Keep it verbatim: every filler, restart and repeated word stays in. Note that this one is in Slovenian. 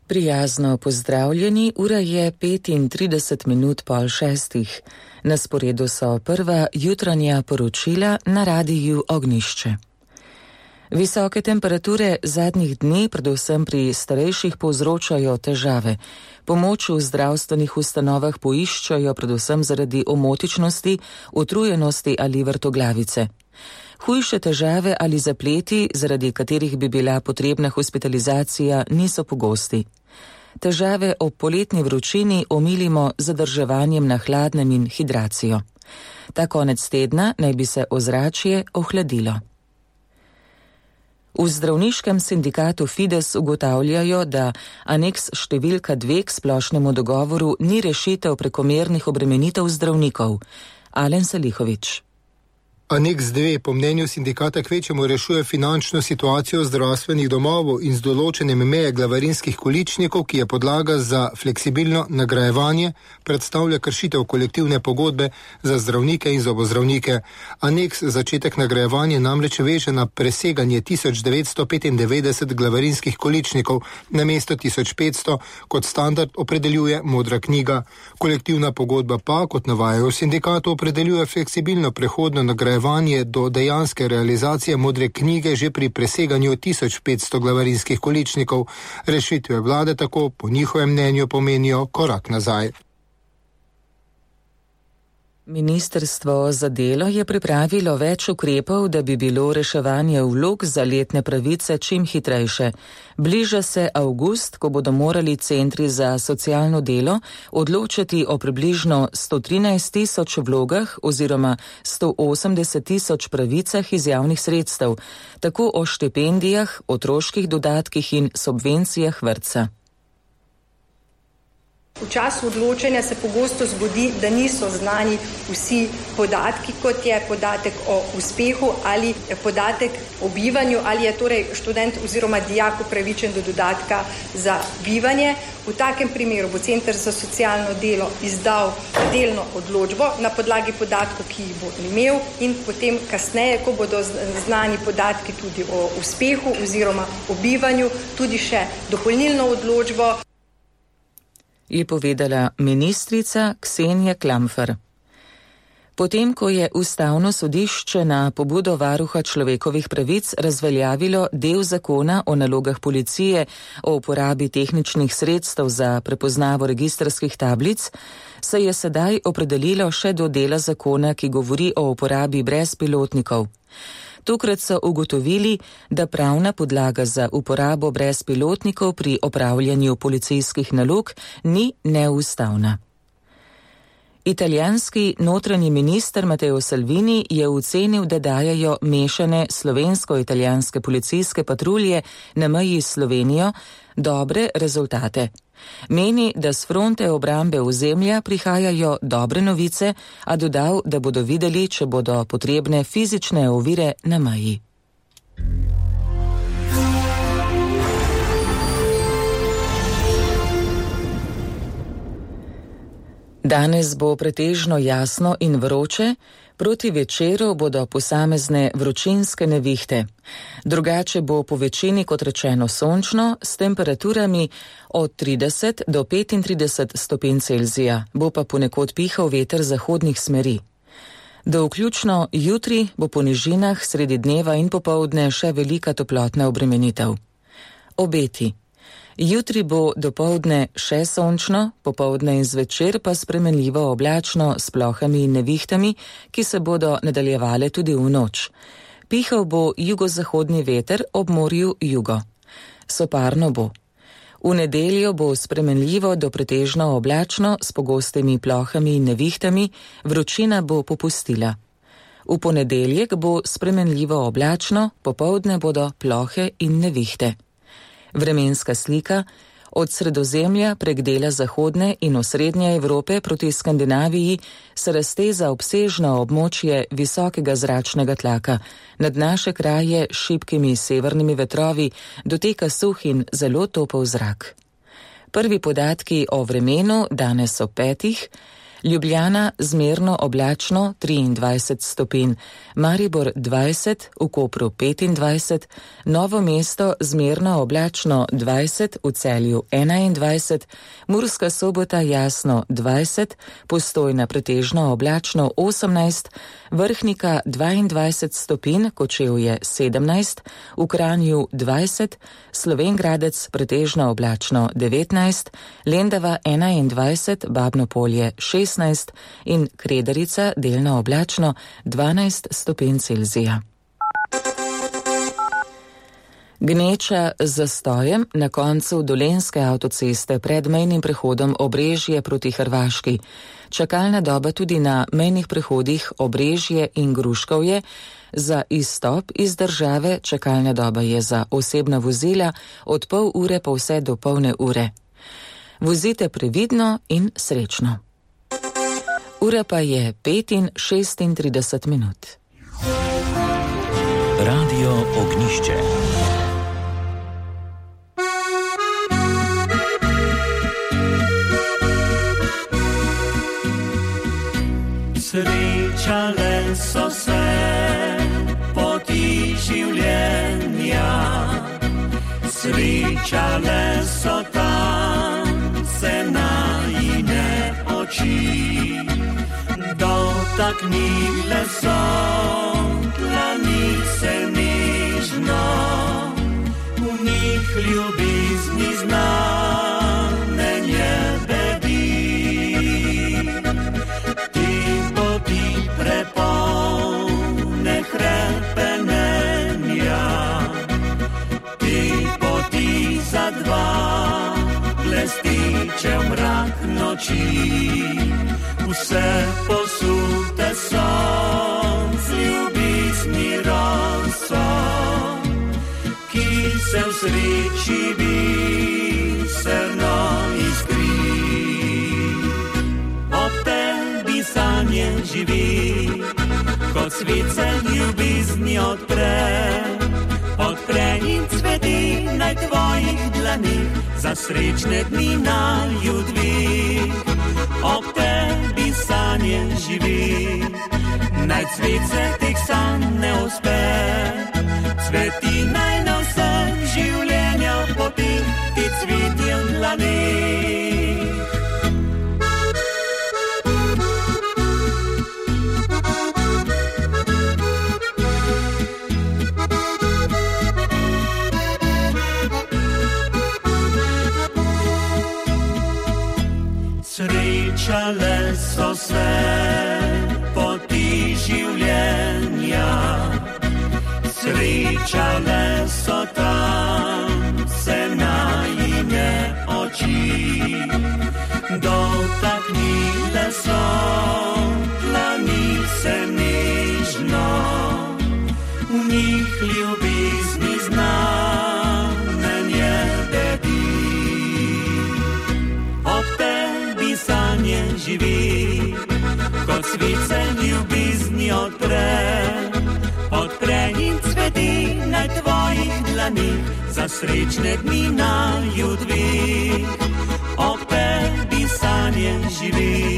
Prijazno pozdravljeni, ura je petintrideset minut pol šestih. Na sporedu so prva jutranja poročila na radiju Ognjišče. Visoke temperature zadnjih dni, predvsem pri starejših, povzročajo težave. Pomoč v zdravstvenih ustanovah poiščajo predvsem zaradi omotičnosti, utrujenosti ali vrtoglavice. Hujše težave ali zapleti, zaradi katerih bi bila potrebna hospitalizacija, niso pogosti. Težave ob poletni vročini omilimo z zadrževanjem na hladnem in hidracijo. Ta konec tedna naj bi se ozračje ohladilo. V zdravniškem sindikatu Fides ugotavljajo, da aneks številka dve k splošnemu dogovoru ni rešitev prekomernih obremenitev zdravnikov. Alen Salihovič. Aneks dve po mnenju sindikata kvečemu rešuje finančno situacijo zdravstvenih domov in z določenjem meje glavarinskih količnikov, ki je podlaga za fleksibilno nagrajevanje, predstavlja kršitev kolektivne pogodbe za zdravnike in zobozdravnike. Aneks začetek nagrajevanja namreč veže na preseganje tisoč devetsto petindevetdeset glavarinskih količnikov namesto tisoč petsto, kot standard opredeljuje modra knjiga. Kolektivna pogodba pa, kot navajajo v sindikatu, opredeljuje fleksibilno prehodno nagrajevanje do dejanske realizacije modre knjige že pri preseganju tisoč petsto glavarinskih količnikov. Rešitve vlade tako po njihovem mnenju pomenijo korak nazaj. Ministrstvo za delo je pripravilo več ukrepov, da bi bilo reševanje vlog za letne pravice čim hitrejše. Bliža se avgust, ko bodo morali centri za socialno delo odločiti o približno sto trinajst tisoč vlogah oziroma sto osemdeset tisoč pravicah iz javnih sredstev, tako o štipendijah, otroških dodatkih in subvencijah vrtca. V času odločanja se pogosto zgodi, da niso znani vsi podatki, kot je podatek o uspehu ali podatek o bivanju, ali je torej študent oziroma dijak upravičen do dodatka za bivanje. V takem primeru bo Center za socialno delo izdal delno odločbo na podlagi podatkov, ki jih bo imel, in potem kasneje, ko bodo znani podatki tudi o uspehu oziroma o bivanju, tudi še dopolnilno odločbo, je povedala ministrica Ksenija Klampfer. Potem, ko je Ustavno sodišče na pobudo varuha človekovih pravic razveljavilo del zakona o nalogah policije o uporabi tehničnih sredstev za prepoznavo registrskih tablic, se je sedaj opredelilo še do dela zakona, ki govori o uporabi brezpilotnikov. Tokrat so ugotovili, da pravna podlaga za uporabo brezpilotnikov pri opravljanju policijskih nalog ni neustavna. Italijanski notranji minister Matteo Salvini je ocenil, da dajajo mešane slovensko-italijanske policijske patrulje na meji s Slovenijo dobre rezultate. Meni, da s fronte obrambe ozemlja prihajajo dobre novice, a dodal, da bodo videli, če bodo potrebne fizične ovire na meji. Danes bo pretežno jasno in vroče, proti večeru bodo posamezne vročinske nevihte. Drugače bo po večini, kot rečeno, sončno, s temperaturami od trideset do petintrideset stopinj Celzija, bo pa ponekod pihal veter zahodnih smeri. Do vključno jutri bo po nižinah sredi dneva in popoldne še velika toplotna obremenitev. Obeti. Jutri bo dopoldne še sončno, popoldne in zvečer pa spremenljivo oblačno s plohami in nevihtami, ki se bodo nadaljevale tudi v noč. Pihal bo jugozahodni veter, ob morju jugo. Soparno bo. V nedeljo bo spremenljivo do pretežno oblačno s pogostimi plohami in nevihtami, vročina bo popustila. V ponedeljek bo spremenljivo oblačno, popoldne bodo plohe in nevihte. Vremenska slika. Od Sredozemlja prek dela zahodne in osrednje Evrope proti Skandinaviji se razteza obsežno območje visokega zračnega tlaka. Nad naše kraje s šibkimi severnimi vetrovi doteka suh in zelo topel zrak. Prvi podatki o vremenu danes ob petih. Ljubljana zmerno oblačno triindvajset stopinj, Maribor dvajset, v Kopru petindvajset, Novo mesto zmerno oblačno dvajset, v Celju enaindvajset, Murska Sobota jasno dvajset, Postojna pretežno oblačno osemnajst, Vrhnika dvaindvajset stopinj, Kočevje sedemnajst, v Kranju dvajset, Slovenj Gradec pretežno oblačno devetnajst, Lendava enaindvajset, Babno Polje šestnajst in Kredarica delno oblačno dvanajst stopinj Celzija. Gneča z zastojem na koncu Dolenjske avtoceste pred mejnim prehodom Obrežje proti Hrvaški. Čakalna doba tudi na mejnih prehodih Obrežje in Gruškovje. Za izstop iz države čakalna doba je za osebna vozila od pol ure pa vse do polne ure. Vozite previdno in srečno. Ura pa je pet in šestintrideset minut. Radio Ognišče. Srečale so se poti življenja, srečale so tam se najine oči, dotaknile so dlani se nežno, v njih ljubezni znamenje bedi. Prepolne hrepenenja, te poti za dva blestiče v mrak noči, vse posute so z ljubezni rosom, ki se v sreči biserno iskri. Ob tebi sanje živi, kot svice ljubezni odpre, odpre in cveti naj tvojih dlanih, za srečne dni nalju dvig. Ob tebi sanje živi, naj cvice teh sanj ne uspe, cveti naj na vseh življenja poti, ti cvetijo dlanih. Srečale so se poti življenja, srečale so tam se najine oči, dotaknile so dlani se nežno, v njih ljubezni znamenje bedi. Ob tebi sanje živi, kot svice ljubezni odpre, odpre in cveti naj tvojih dlanih, za srečne dni nalju dvig. Ob tebi sanje živi,